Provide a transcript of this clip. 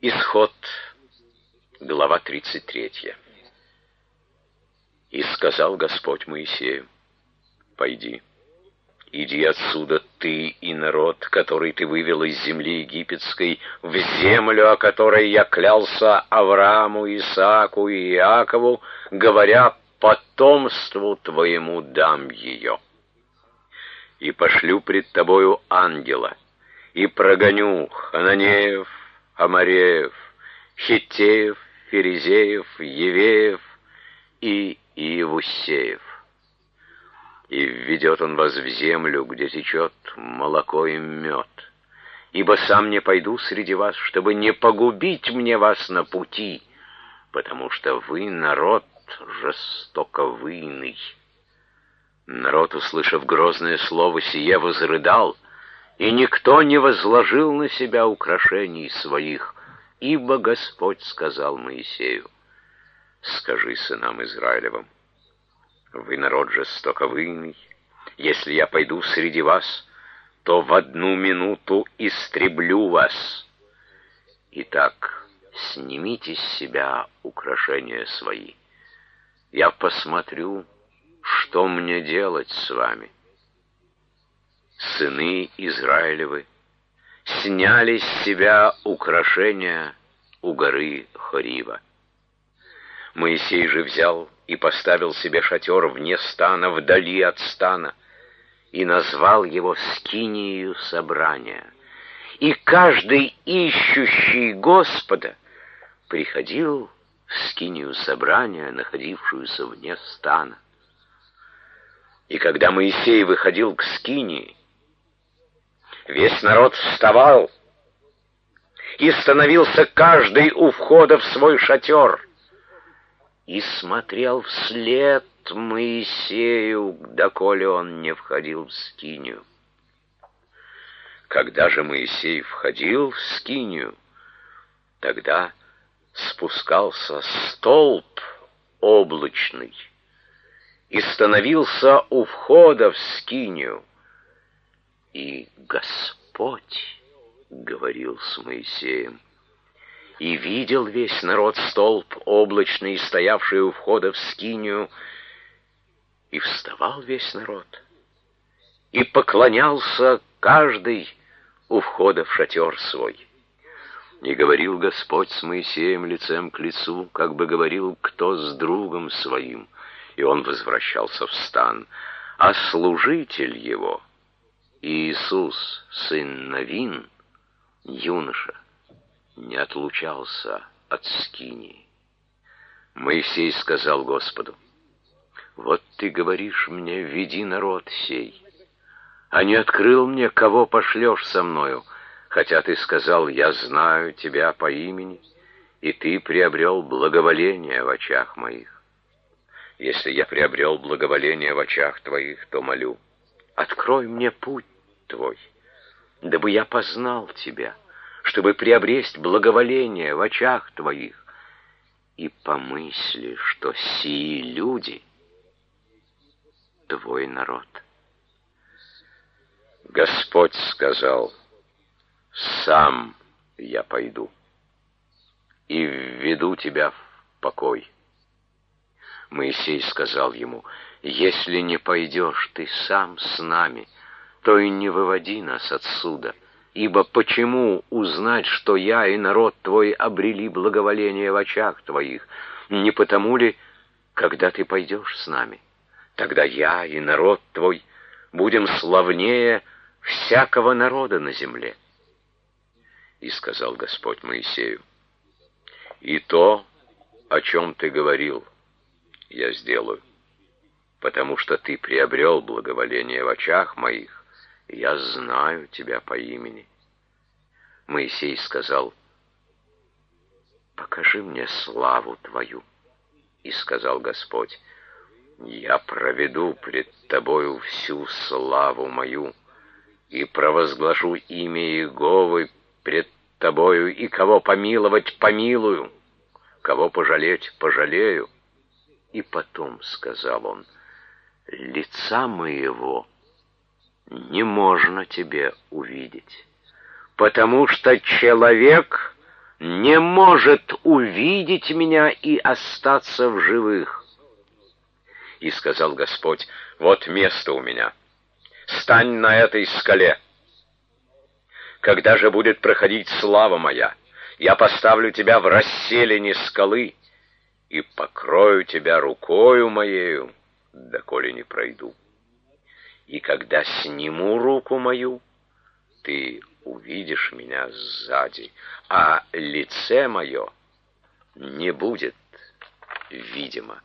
Исход, глава 33. «И сказал Господь Моисею: пойди, иди отсюда ты и народ, который ты вывел из земли египетской, в землю, о которой я клялся Аврааму, Исааку и Иакову, говоря: потомству твоему дам ее. И пошлю пред тобою ангела, и прогоню хананеев, амореев, хиттеев, ферезеев, евеев и иевусеев. И введет он вас в землю, где течет молоко и мед. Ибо сам не пойду среди вас, чтобы не погубить мне вас на пути, потому что вы народ жестоковыйный». Народ, услышав грозное слово сие, возрыдал, и никто не возложил на себя украшений своих, ибо Господь сказал Моисею: «Скажи сынам Израилевым: вы народ жестоковыйный, если я пойду среди вас, то в одну минуту истреблю вас. Итак, снимите с себя украшения свои. Я посмотрю, что мне делать с вами». Сыны Израилевы сняли с себя украшения у горы Хорива. Моисей же взял и поставил себе шатер вне стана, вдали от стана, и назвал его скинией собрания. И каждый ищущий Господа приходил в скинию собрания, находившуюся вне стана. И когда Моисей выходил к скинии, весь народ вставал, и становился каждый у входа в свой шатер, и смотрел вслед Моисею, доколе он не входил в скинию. Когда же Моисей входил в скинию, тогда спускался столб облачный и становился у входа в скинию. И Господь говорил с Моисеем. И видел весь народ столб облачный, стоявший у входа в скинию, и вставал весь народ, и поклонялся каждый у входа в шатер свой. И говорил Господь с Моисеем лицем к лицу, как бы говорил кто с другом своим, и он возвращался в стан. А служитель его, Иисус, сын Навин, юноша, не отлучался от скинии. Моисей сказал Господу: «Вот ты говоришь мне: веди народ сей, а не открыл мне, кого пошлешь со мною, хотя ты сказал: я знаю тебя по имени, и ты приобрел благоволение в очах моих. Если я приобрел благоволение в очах твоих, то молю: открой мне путь твой, дабы я познал тебя, чтобы приобресть благоволение в очах твоих, и помысли, что сии люди — твой народ». Господь сказал: «Сам я пойду и введу тебя в покой». Моисей сказал ему: «Если не пойдешь ты сам с нами, то и не выводи нас отсюда. Ибо почему узнать, что я и народ твой обрели благоволение в очах твоих? Не потому ли, когда ты пойдешь с нами, тогда я и народ твой будем славнее всякого народа на земле?» И сказал Господь Моисею: «И то, о чем ты говорил, я сделаю, потому что ты приобрел благоволение в очах моих, и я знаю тебя по имени». Моисей сказал: «Покажи мне славу твою». И сказал Господь: «Я проведу пред тобою всю славу мою, и провозглашу имя Иеговы пред тобою, и кого помиловать помилую, кого пожалеть пожалею». И потом сказал он: «Лица моего не можно тебе увидеть, потому что человек не может увидеть меня и остаться в живых. И сказал Господь: вот место у меня, стань на этой скале. Когда же будет проходить слава моя, я поставлю тебя в расселине скалы и покрою тебя рукою моею, доколе не пройду. И когда сниму руку мою, ты увидишь меня сзади, а лице мое не будет видимо.